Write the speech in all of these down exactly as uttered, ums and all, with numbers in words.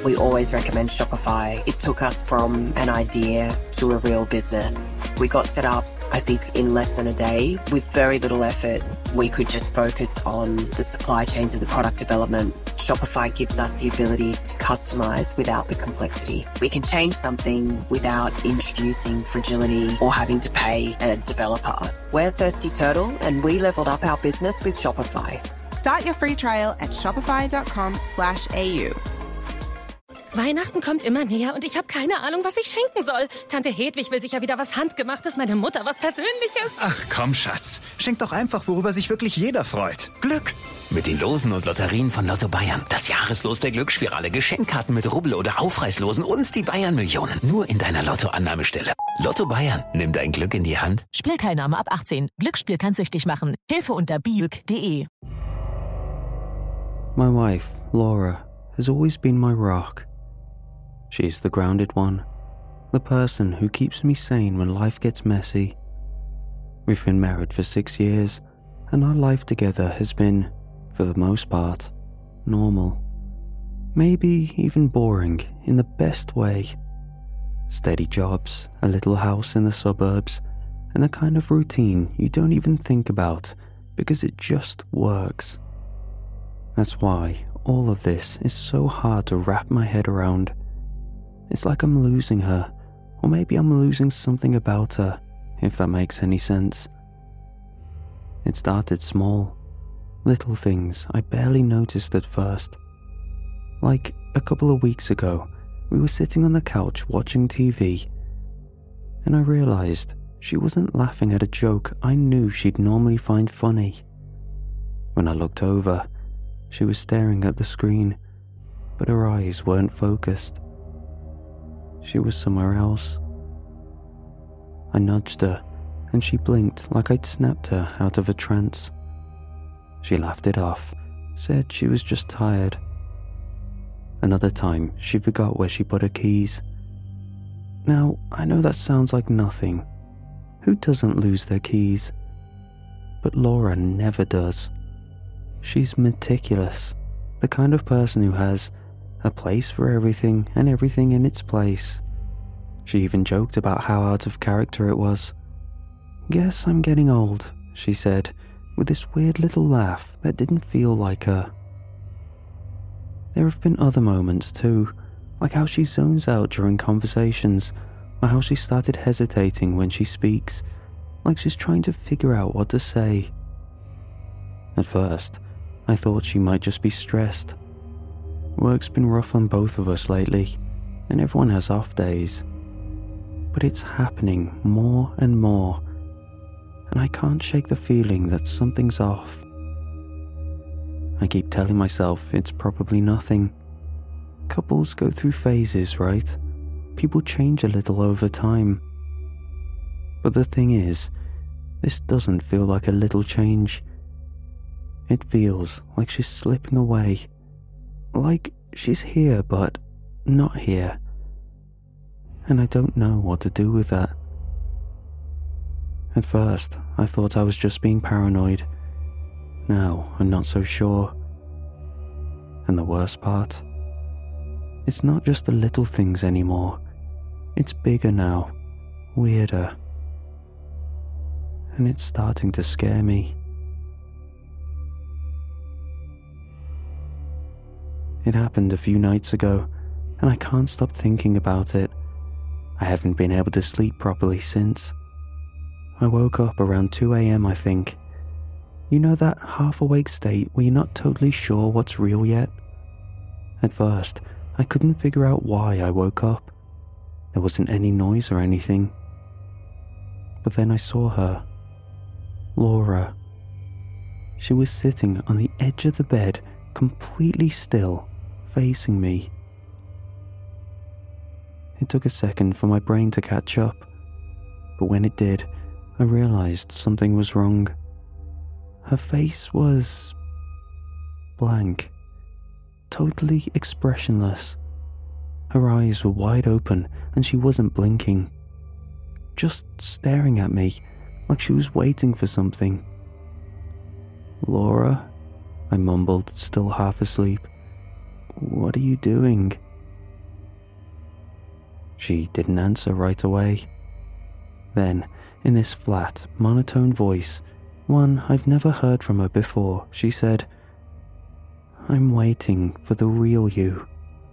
We always recommend Shopify. It took us from an idea to a real business. We got set up, I think, in less than a day. With very little effort, we could just focus on the supply chains and the product development. Shopify gives us the ability to customize without the complexity. We can change something without introducing fragility or having to pay a developer. We're Thirsty Turtle, and we leveled up our business with Shopify. Start your free trial at shopify.com slash AU. Weihnachten kommt immer näher und ich habe keine Ahnung, was ich schenken soll. Tante Hedwig will sicher wieder was Handgemachtes, meine Mutter was Persönliches. Ach komm, Schatz. Schenk doch einfach, worüber sich wirklich jeder freut. Glück. Mit den Losen und Lotterien von Lotto Bayern. Das Jahreslos der Glücksspirale. Geschenkkarten mit Rubbel- oder Aufreißlosen und die Bayern-Millionen. Nur in deiner Lotto-Annahmestelle. Lotto Bayern. Nimm dein Glück in die Hand. Spielteilnahme ab achtzehn. Glücksspiel kann süchtig machen. Hilfe unter biuk punkt de. My wife, Laura, has always been my rock. She's the grounded one, the person who keeps me sane when life gets messy. We've been married for six years, and our life together has been, for the most part, normal. Maybe even boring in the best way. Steady jobs, a little house in the suburbs, and the kind of routine you don't even think about because it just works. That's why all of this is so hard to wrap my head around. It's like I'm losing her, or maybe I'm losing something about her, if that makes any sense. It started small, little things I barely noticed at first. Like a couple of weeks ago, we were sitting on the couch watching T V, and I realized she wasn't laughing at a joke I knew she'd normally find funny. When I looked over, she was staring at the screen, but her eyes weren't focused. She was somewhere else. I nudged her, and she blinked like I'd snapped her out of a trance. She laughed it off, said she was just tired. Another time, she forgot where she put her keys. Now, I know that sounds like nothing. Who doesn't lose their keys? But Laura never does. She's meticulous, the kind of person who has a place for everything and everything in its place. She even joked about how out of character it was. "Guess I'm getting old," she said, with this weird little laugh that didn't feel like her. There have been other moments too, like how she zones out during conversations, or how she started hesitating when she speaks, like she's trying to figure out what to say. At first, I thought she might just be stressed. Work's been rough on both of us lately, and everyone has off days. But it's happening more and more, and I can't shake the feeling that something's off. I keep telling myself it's probably nothing. Couples go through phases, right? People change a little over time. But the thing is, this doesn't feel like a little change. It feels like she's slipping away. Like she's here, but not here. And I don't know what to do with that. At first, I thought I was just being paranoid. Now, I'm not so sure. And the worst part? It's not just the little things anymore. It's bigger now, weirder. And it's starting to scare me. It happened a few nights ago, and I can't stop thinking about it. I haven't been able to sleep properly since. I woke up around two a.m. I think. You know that half-awake state where you're not totally sure what's real yet? At first, I couldn't figure out why I woke up. There wasn't any noise or anything. But then I saw her. Laura. She was sitting on the edge of the bed, completely still, facing me. It took a second for my brain to catch up, but when it did, I realized something was wrong. Her face was blank, totally expressionless. Her eyes were wide open and she wasn't blinking, just staring at me like she was waiting for something. "Laura?" I mumbled, still half asleep. "What are you doing?" She didn't answer right away. Then, in this flat, monotone voice, one I've never heard from her before, she said, "I'm waiting for the real you."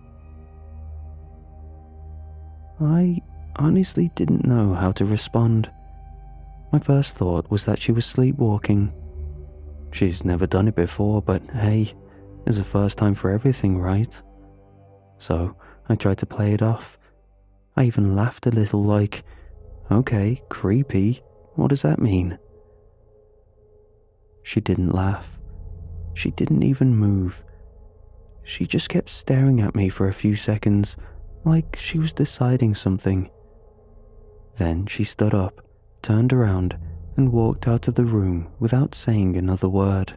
I honestly didn't know how to respond. My first thought was that she was sleepwalking. She's never done it before, but hey, there's a first time for everything, right? So I tried to play it off. I even laughed a little like, okay, creepy, what does that mean? She didn't laugh. She didn't even move. She just kept staring at me for a few seconds, like she was deciding something. Then she stood up, turned around, and walked out of the room without saying another word.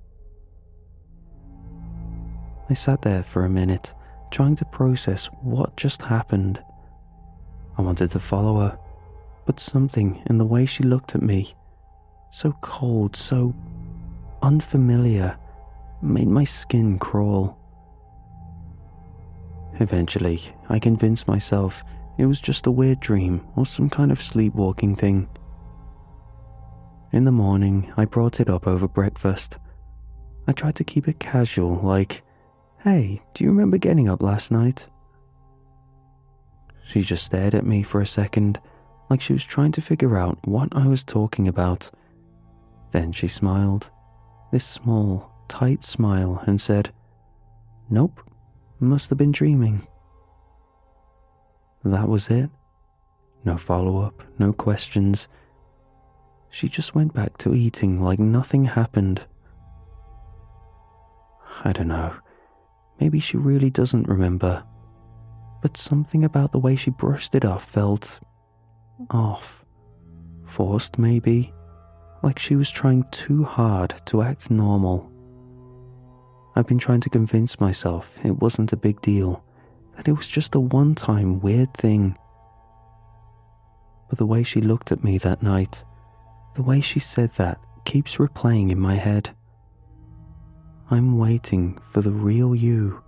I sat there for a minute, trying to process what just happened. I wanted to follow her, but something in the way she looked at me, so cold, so unfamiliar, made my skin crawl. Eventually, I convinced myself it was just a weird dream or some kind of sleepwalking thing. In the morning, I brought it up over breakfast. I tried to keep it casual, like, "Hey, do you remember getting up last night?" She just stared at me for a second, like she was trying to figure out what I was talking about. Then she smiled, this small, tight smile, and said, "Nope, must have been dreaming." That was it. No follow-up, no questions. She just went back to eating like nothing happened. I don't know, maybe she really doesn't remember, but something about the way she brushed it off felt off. Forced, maybe, like she was trying too hard to act normal. I've been trying to convince myself it wasn't a big deal, that it was just a one-time weird thing. But the way she looked at me that night, the way she said that, keeps replaying in my head. I'm waiting for the real you.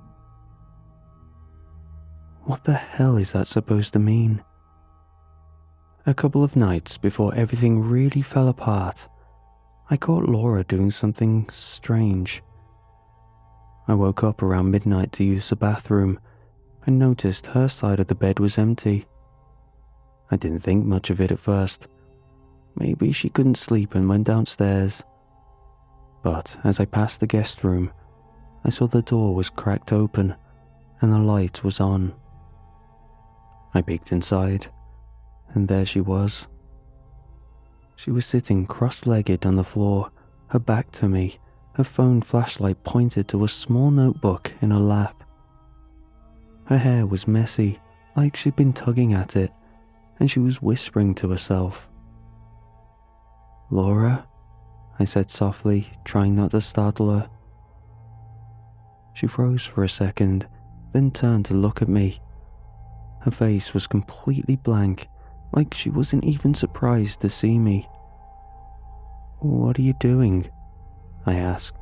What the hell is that supposed to mean? A couple of nights before everything really fell apart, I caught Laura doing something strange. I woke up around midnight to use the bathroom and noticed her side of the bed was empty. I didn't think much of it at first. Maybe she couldn't sleep and went downstairs. But as I passed the guest room, I saw the door was cracked open and the light was on. I peeked inside, and there she was. She was sitting cross-legged on the floor, her back to me, her phone flashlight pointed to a small notebook in her lap. Her hair was messy, like she'd been tugging at it, and she was whispering to herself. "Laura?" I said softly, trying not to startle her. She froze for a second, then turned to look at me. Her face was completely blank, like she wasn't even surprised to see me. "What are you doing?" I asked.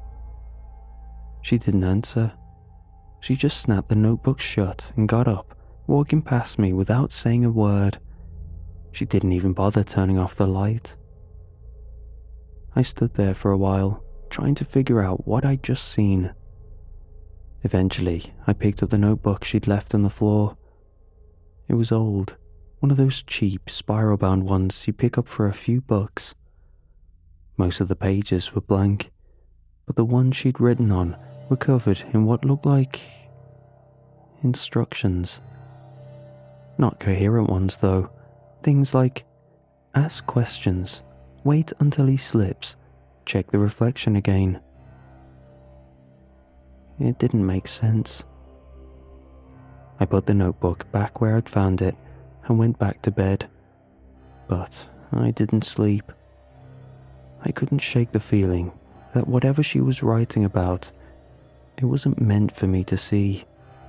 She didn't answer. She just snapped the notebook shut and got up, walking past me without saying a word. She didn't even bother turning off the light. I stood there for a while, trying to figure out what I'd just seen. Eventually, I picked up the notebook she'd left on the floor. It was old, one of those cheap, spiral-bound ones you pick up for a few bucks. Most of the pages were blank, but the ones she'd written on were covered in what looked like instructions. Not coherent ones, though. Things like, ask questions, wait until he slips, check the reflection again. It didn't make sense. I put the notebook back where I'd found it and went back to bed. But I didn't sleep. I couldn't shake the feeling that whatever she was writing about, it wasn't meant for me to see.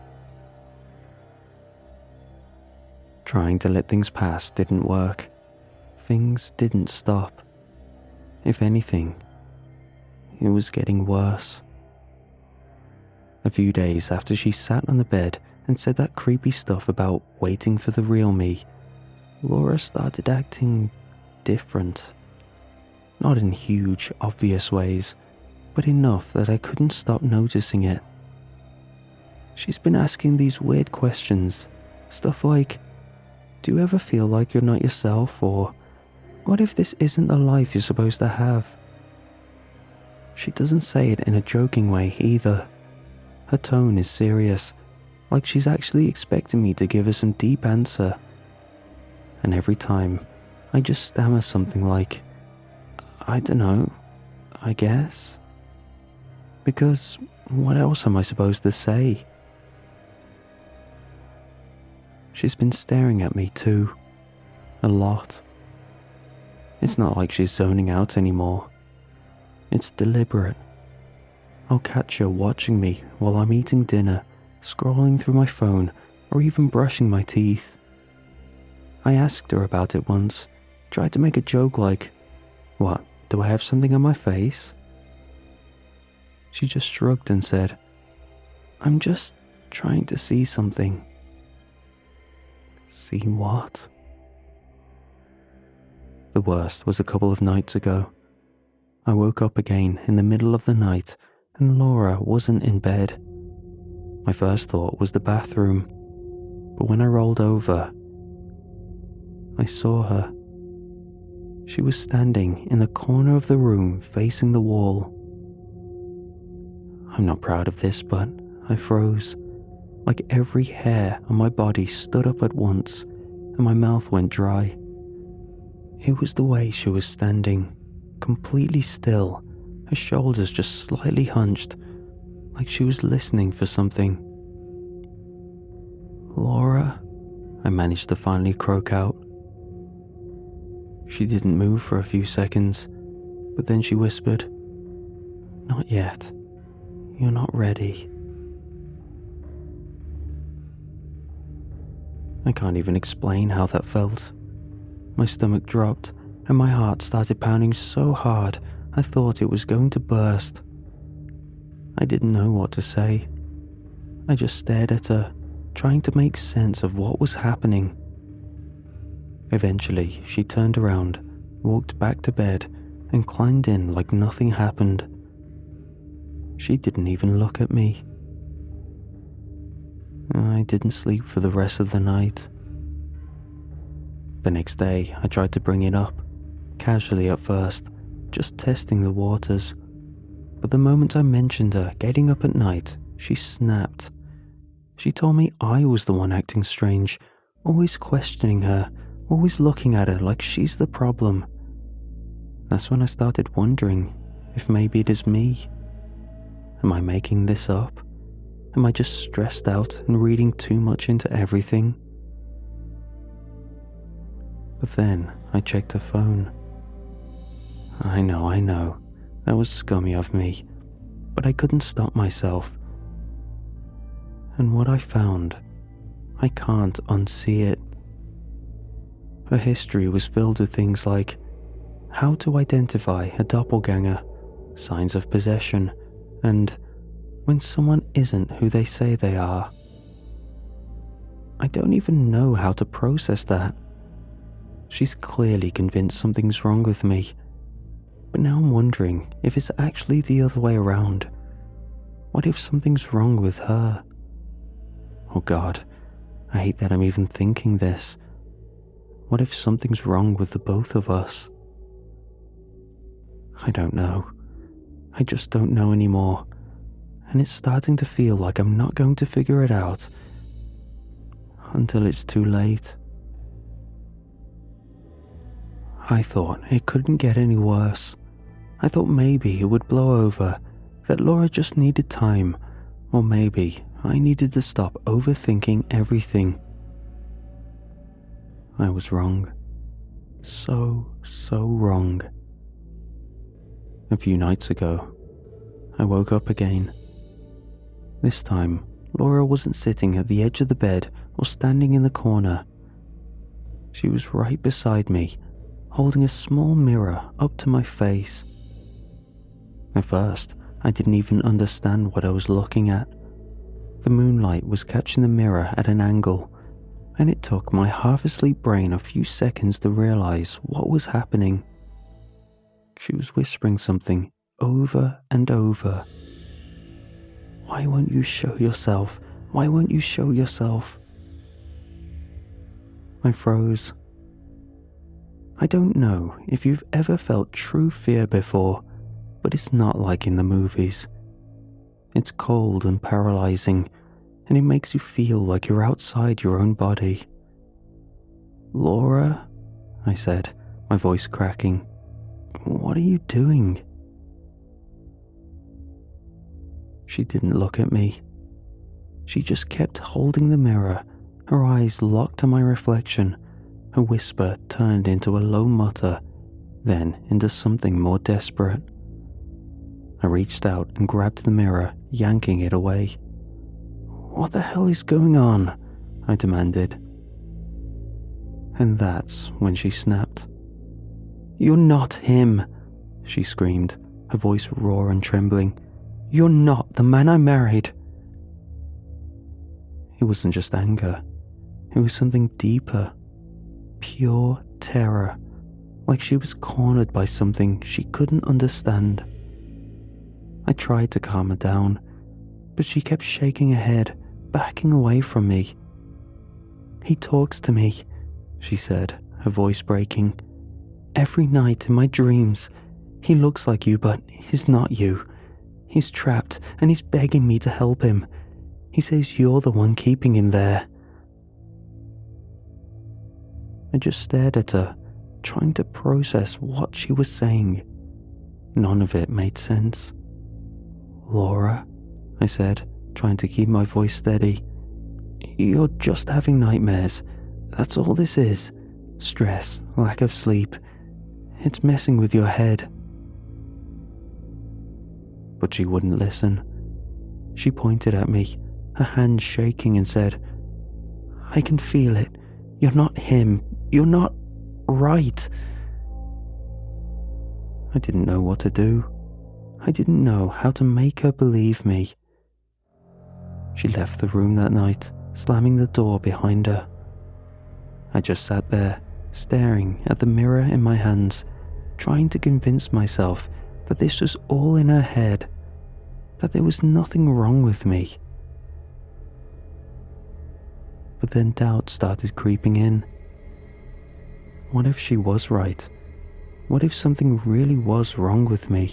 Trying to let things pass didn't work. Things didn't stop. If anything, it was getting worse. A few days after she sat on the bed and said that creepy stuff about waiting for the real me, Laura started acting different. Not in huge, obvious ways, but enough that I couldn't stop noticing it. She's been asking these weird questions, stuff like, do you ever feel like you're not yourself, or what if this isn't the life you're supposed to have? She doesn't say it in a joking way either. Her tone is serious, like she's actually expecting me to give her some deep answer. And every time, I just stammer something like, I don't know, I guess. Because what else am I supposed to say? She's been staring at me too. A lot. It's not like she's zoning out anymore. It's deliberate. I'll catch her watching me while I'm eating dinner, scrolling through my phone, or even brushing my teeth. I asked her about it once, tried to make a joke like, what, do I have something on my face? She just shrugged and said, I'm just trying to see something. See what? The worst was a couple of nights ago. I woke up again in the middle of the night and Laura wasn't in bed. My first thought was the bathroom, but when I rolled over, I saw her. She was standing in the corner of the room facing the wall. I'm not proud of this, but I froze. Like every hair on my body stood up at once and my mouth went dry. It was the way she was standing, completely still, her shoulders just slightly hunched, like she was listening for something. Laura, I managed to finally croak out. She didn't move for a few seconds, but then she whispered, Not yet. You're not ready. I can't even explain how that felt. My stomach dropped and my heart started pounding so hard I thought it was going to burst. I didn't know what to say. I just stared at her, trying to make sense of what was happening. Eventually, she turned around, walked back to bed, and climbed in like nothing happened. She didn't even look at me. I didn't sleep for the rest of the night. The next day, I tried to bring it up, casually at first, just testing the waters. But the moment I mentioned her getting up at night, she snapped. She told me I was the one acting strange, always questioning her, always looking at her like she's the problem. That's when I started wondering if maybe it is me. Am I making this up? Am I just stressed out and reading too much into everything? But then I checked her phone. I know, I know, that was scummy of me, but I couldn't stop myself. And what I found, I can't unsee it. Her history was filled with things like how to identify a doppelganger, signs of possession, and when someone isn't who they say they are. I don't even know how to process that. She's clearly convinced something's wrong with me, but now I'm wondering if it's actually the other way around. What if something's wrong with her? Oh God, I hate that I'm even thinking this. What if something's wrong with the both of us? I don't know. I just don't know anymore. And it's starting to feel like I'm not going to figure it out until it's too late. I thought it couldn't get any worse. I thought maybe it would blow over, that Laura just needed time, or maybe I needed to stop overthinking everything. I was wrong. So, so wrong. A few nights ago, I woke up again. This time, Laura wasn't sitting at the edge of the bed or standing in the corner. She was right beside me, holding a small mirror up to my face. At first, I didn't even understand what I was looking at. The moonlight was catching the mirror at an angle, and it took my half-asleep brain a few seconds to realize what was happening. She was whispering something over and over. "Why won't you show yourself? Why won't you show yourself?" I froze. I don't know if you've ever felt true fear before, but it's not like in the movies. It's cold and paralyzing, and it makes you feel like you're outside your own body. "Laura," I said, my voice cracking, "what are you doing?" She didn't look at me. She just kept holding the mirror, her eyes locked to my reflection. Her whisper turned into a low mutter, then into something more desperate. I reached out and grabbed the mirror, yanking it away. "What the hell is going on?" I demanded. And that's when she snapped. "You're not him," she screamed, her voice raw and trembling. "You're not the man I married." It wasn't just anger. It was something deeper. Pure terror, like she was cornered by something she couldn't understand. I tried to calm her down, but she kept shaking her head, backing away from me. "He talks to me," she said, her voice breaking. "Every night in my dreams. He looks like you, but he's not you. He's trapped, and he's begging me to help him. He says you're the one keeping him there." I just stared at her, trying to process what she was saying. None of it made sense. "Laura," I said, trying to keep my voice steady, "you're just having nightmares. That's all this is. Stress, lack of sleep. It's messing with your head." But she wouldn't listen. She pointed at me, her hands shaking, and said, "I can feel it. You're not him. You're not right." I didn't know what to do. I didn't know how to make her believe me. She left the room that night, slamming the door behind her. I just sat there, staring at the mirror in my hands, trying to convince myself that this was all in her head, that there was nothing wrong with me. But then doubt started creeping in. What if she was right? What if something really was wrong with me?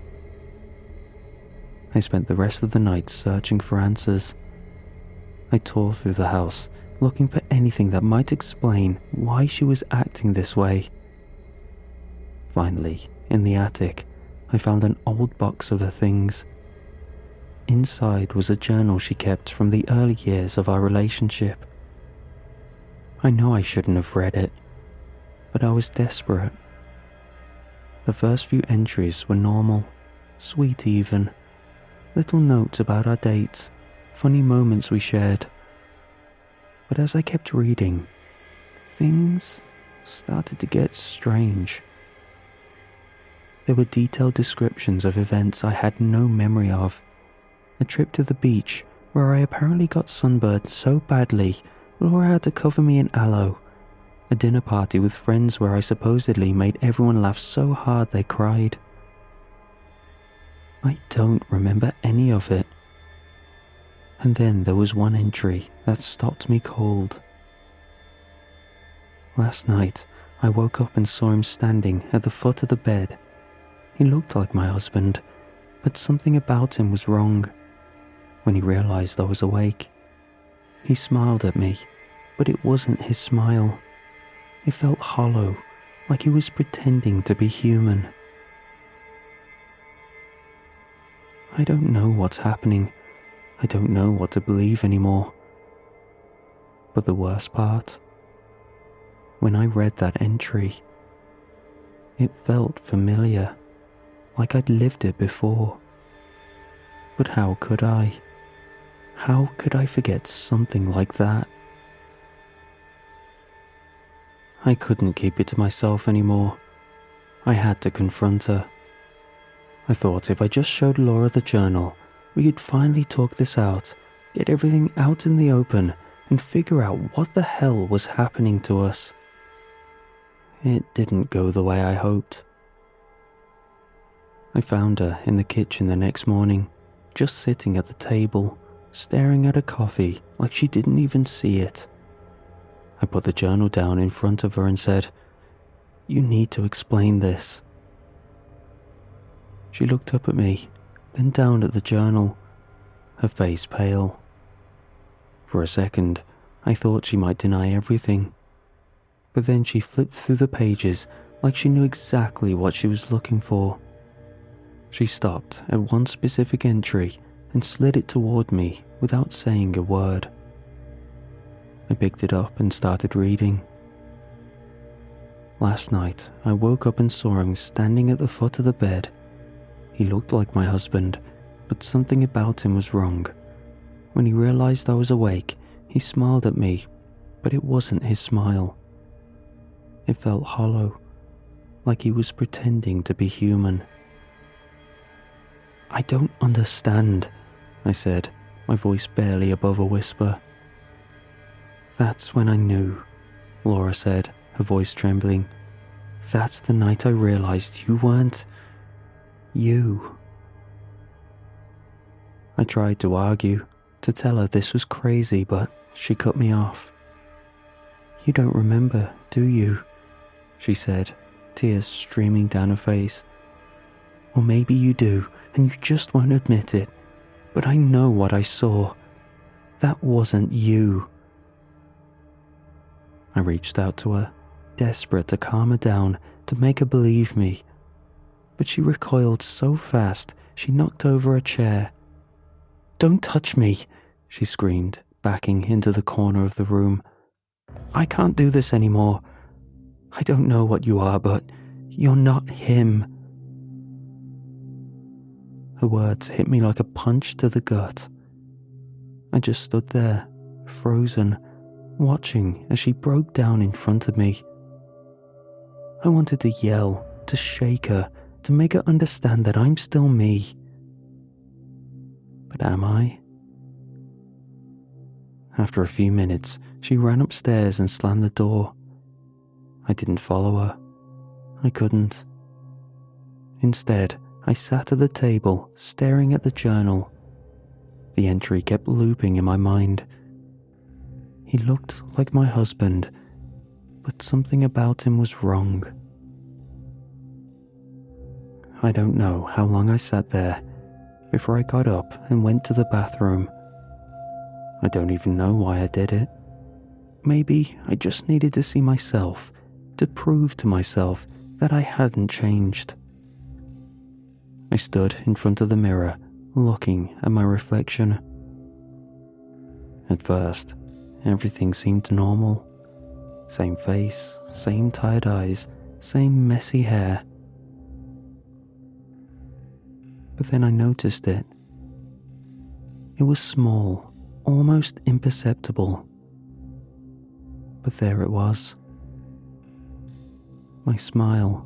I spent the rest of the night searching for answers. I tore through the house, looking for anything that might explain why she was acting this way. Finally, in the attic, I found an old box of her things. Inside was a journal she kept from the early years of our relationship. I know I shouldn't have read it, but I was desperate. The first few entries were normal, sweet even. Little notes about our dates, funny moments we shared. But as I kept reading, things started to get strange. There were detailed descriptions of events I had no memory of. A trip to the beach where I apparently got sunburned so badly Laura had to cover me in aloe. A dinner party with friends where I supposedly made everyone laugh so hard they cried. I don't remember any of it. And then there was one entry that stopped me cold. Last night, I woke up and saw him standing at the foot of the bed. He looked like my husband, but something about him was wrong. When he realized I was awake, he smiled at me, but it wasn't his smile. It felt hollow, like he was pretending to be human. I don't know what's happening. I don't know what to believe anymore. But the worst part, when I read that entry, it felt familiar, like I'd lived it before. But how could I? How could I forget something like that? I couldn't keep it to myself anymore. I had to confront her. I thought if I just showed Laura the journal, we could finally talk this out, get everything out in the open, and figure out what the hell was happening to us. It didn't go the way I hoped. I found her in the kitchen the next morning, just sitting at the table, staring at her coffee like she didn't even see it. I put the journal down in front of her and said, "You need to explain this." She looked up at me, then down at the journal, her face pale. For a second, I thought she might deny everything. But then she flipped through the pages like she knew exactly what she was looking for. She stopped at one specific entry and slid it toward me without saying a word. I picked it up and started reading. Last night, I woke up and saw him standing at the foot of the bed. He looked like my husband, but something about him was wrong. When he realized I was awake, he smiled at me, but it wasn't his smile. It felt hollow, like he was pretending to be human. "I don't understand," I said, my voice barely above a whisper. "That's when I knew," Laura said, her voice trembling. "That's the night I realized you weren't... you." I tried to argue, to tell her this was crazy, but she cut me off. "You don't remember, do you?" she said, tears streaming down her face. "Or maybe you do, and you just won't admit it. But I know what I saw. That wasn't you." I reached out to her, desperate to calm her down, to make her believe me. But she recoiled so fast, she knocked over a chair. "Don't touch me," she screamed, backing into the corner of the room. "I can't do this anymore. I don't know what you are, but you're not him." Her words hit me like a punch to the gut. I just stood there, frozen, watching as she broke down in front of me. I wanted to yell, to shake her, to make her understand that I'm still me. But am I? After a few minutes, she ran upstairs and slammed the door. I didn't follow her. I couldn't. Instead, I sat at the table, staring at the journal. The entry kept looping in my mind. He looked like my husband, but something about him was wrong. I don't know how long I sat there before I got up and went to the bathroom. I don't even know why I did it. Maybe I just needed to see myself, to prove to myself that I hadn't changed. I stood in front of the mirror, looking at my reflection. At first, everything seemed normal. Same face, same tired eyes, same messy hair. But then I noticed it. It was small, almost imperceptible. But there it was. My smile.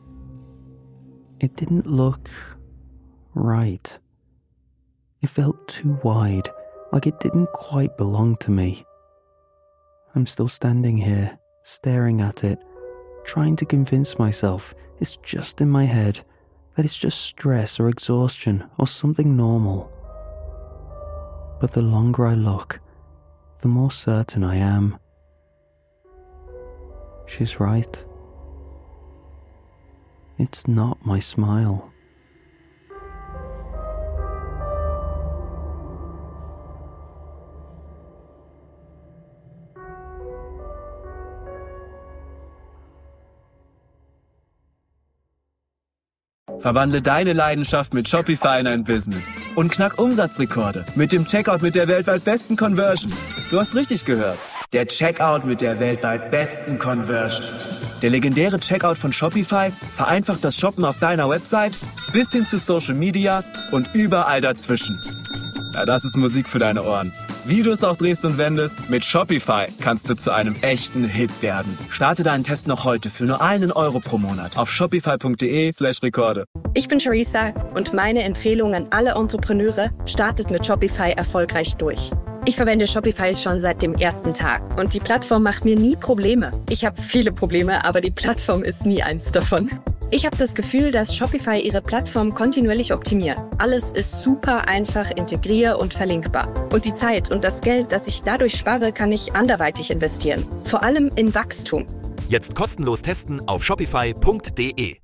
It didn't look right. It felt too wide, like it didn't quite belong to me. I'm still standing here, staring at it, trying to convince myself it's just in my head, that it's just stress or exhaustion or something normal. But the longer I look, the more certain I am. She's right. It's not my smile. Verwandle deine Leidenschaft mit Shopify in ein Business und knack Umsatzrekorde mit dem Checkout mit der weltweit besten Conversion. Du hast richtig gehört. Der Checkout mit der weltweit besten Conversion. Der legendäre Checkout von Shopify vereinfacht das Shoppen auf deiner Website bis hin zu Social Media und überall dazwischen. Ja, das ist Musik für deine Ohren. Wie du es auch drehst und wendest, mit Shopify kannst du zu einem echten Hit werden. Starte deinen Test noch heute für nur einen Euro pro Monat auf shopify.de slash Rekorde. Ich bin Charissa und meine Empfehlung an alle Entrepreneure: startet mit Shopify erfolgreich durch. Ich verwende Shopify schon seit dem ersten Tag und die Plattform macht mir nie Probleme. Ich habe viele Probleme, aber die Plattform ist nie eins davon. Ich habe das Gefühl, dass Shopify ihre Plattform kontinuierlich optimiert. Alles ist super einfach, integrier- und verlinkbar. Und die Zeit und das Geld, das ich dadurch spare, kann ich anderweitig investieren. Vor allem in Wachstum. Jetzt kostenlos testen auf shopify punkt de.